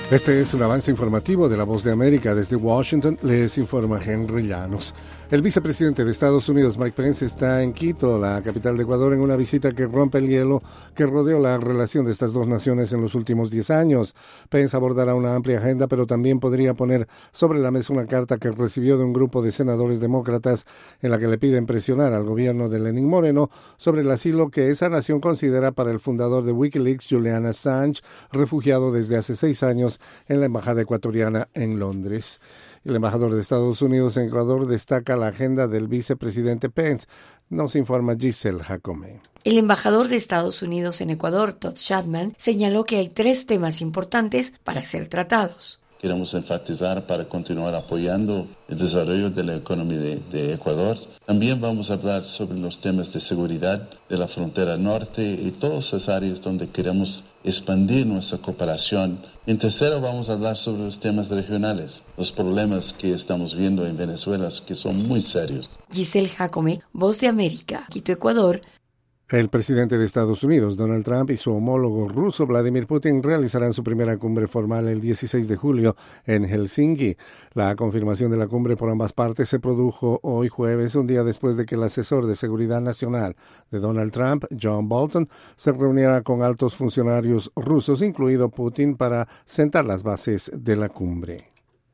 Este es un avance informativo de La Voz de América. Desde Washington les informa Henry Llanos. El vicepresidente de Estados Unidos, Mike Pence, está en Quito, la capital de Ecuador, en una visita que rompe el hielo que rodeó la relación de estas dos naciones en los últimos 10 años. Pence abordará una amplia agenda, pero también podría poner sobre la mesa una carta que recibió de un grupo de senadores demócratas en la que le piden presionar al gobierno de Lenín Moreno sobre el asilo que esa nación considera para el fundador de Wikileaks, Julian Assange, refugiado desde hace 6 años en la embajada ecuatoriana en Londres. El embajador de Estados Unidos en Ecuador destaca la agenda del vicepresidente Pence. Nos informa Giselle Jacome. El embajador de Estados Unidos en Ecuador, Todd Chapman, señaló que hay 3 temas importantes para ser tratados. Queremos enfatizar para continuar apoyando el desarrollo de la economía de Ecuador. También vamos a hablar sobre los temas de seguridad de la frontera norte y todas esas áreas donde queremos expandir nuestra cooperación. En tercero, vamos a hablar sobre los temas regionales, los problemas que estamos viendo en Venezuela, que son muy serios. Giselle Jacome, Voz de América, Quito, Ecuador. El presidente de Estados Unidos, Donald Trump, y su homólogo ruso, Vladimir Putin, realizarán su primera cumbre formal el 16 de julio en Helsinki. La confirmación de la cumbre por ambas partes se produjo hoy jueves, un día después de que el asesor de seguridad nacional de Donald Trump, John Bolton, se reuniera con altos funcionarios rusos, incluido Putin, para sentar las bases de la cumbre.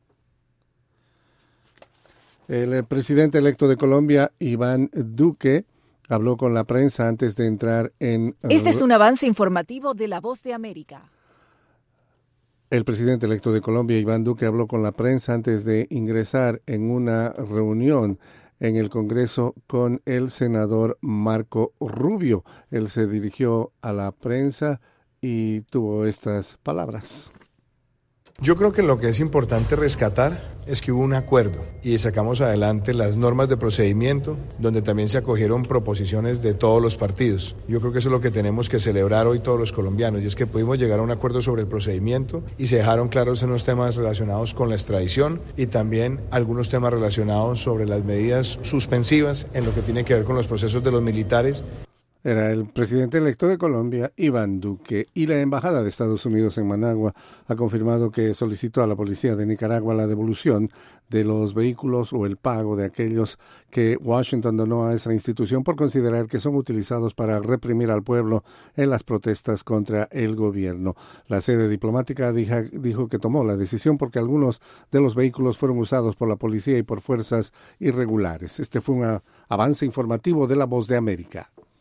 El presidente electo de Colombia, Iván Duque, habló con la prensa antes de entrar en... Este es un avance informativo de La Voz de América. El presidente electo de Colombia, Iván Duque, habló con la prensa antes de ingresar en una reunión en el Congreso con el senador Marco Rubio. Él se dirigió a la prensa y tuvo estas palabras. Yo creo que lo que es importante rescatar es que hubo un acuerdo y sacamos adelante las normas de procedimiento donde también se acogieron proposiciones de todos los partidos. Yo creo que eso es lo que tenemos que celebrar hoy todos los colombianos y es que pudimos llegar a un acuerdo sobre el procedimiento y se dejaron claros unos temas relacionados con la extradición y también algunos temas relacionados sobre las medidas suspensivas en lo que tiene que ver con los procesos de los militares. Era el presidente electo de Colombia, Iván Duque, y la Embajada de Estados Unidos en Managua ha confirmado que solicitó a la policía de Nicaragua la devolución de los vehículos o el pago de aquellos que Washington donó a esa institución por considerar que son utilizados para reprimir al pueblo en las protestas contra el gobierno. La sede diplomática dijo que tomó la decisión porque algunos de los vehículos fueron usados por la policía y por fuerzas irregulares. Este fue un avance informativo de La Voz de América.